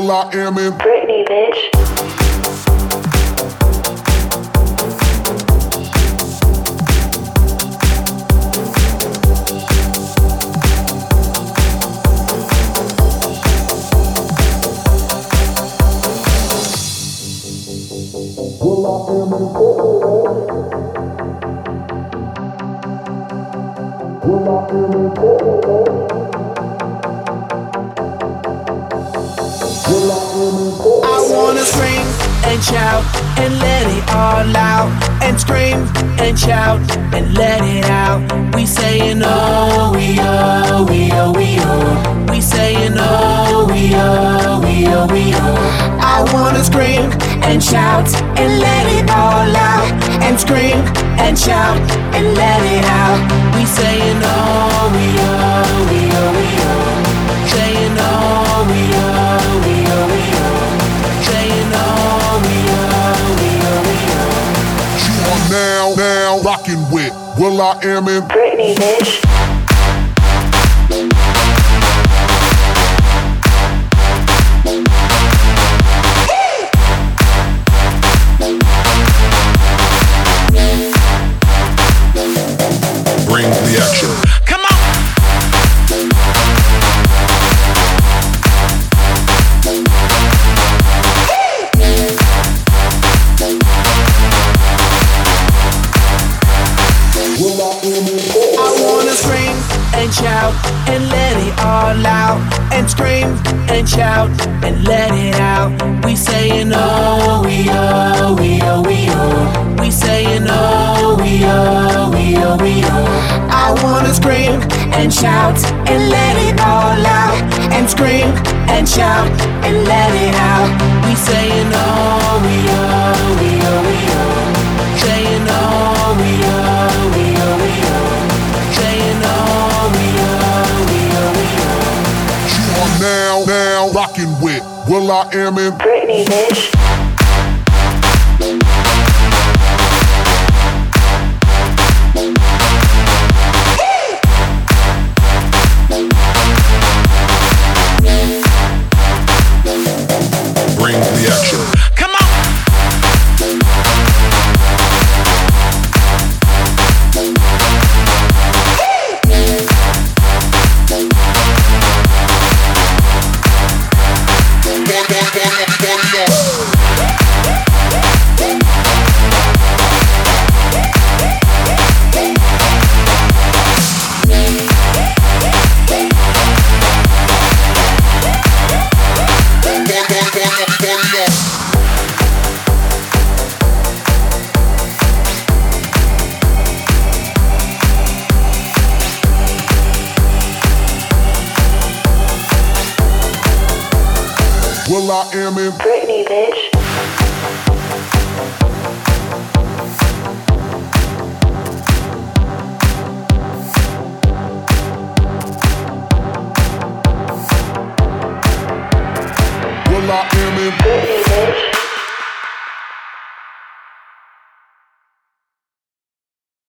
Well, I am in Britney, bitch. I wanna scream and shout and let it all out. And scream and shout and let it out. We saying oh, we oh, we oh, we oh. We saying oh, we oh, we oh, we oh. I wanna scream and shout and let it all out. And scream and shout and let it out. We saying oh, we oh, we oh, we oh. Saying oh, we oh, we oh, we oh. Saying oh, we oh, we oh, we oh. You are now rocking with Will I Am in Britney, bitch. Bring the action. Come on! I wanna scream and shout and let it all out. And scream and shout and let it out. We saying oh, we oh, we oh, we oh. We saying oh, we oh, we oh, we oh. I wanna scream and shout and let it all out. And scream and shout and let it out. We saying oh, we oh, we oh, we oh. Saying oh, we oh, we oh, we oh. Saying oh, we oh, we oh, we oh. You are now rocking with Will I Am in Britney, bitch. Bring the action. Come on! Will I Am in Britney, bitch. Will I Am in Britney, bitch.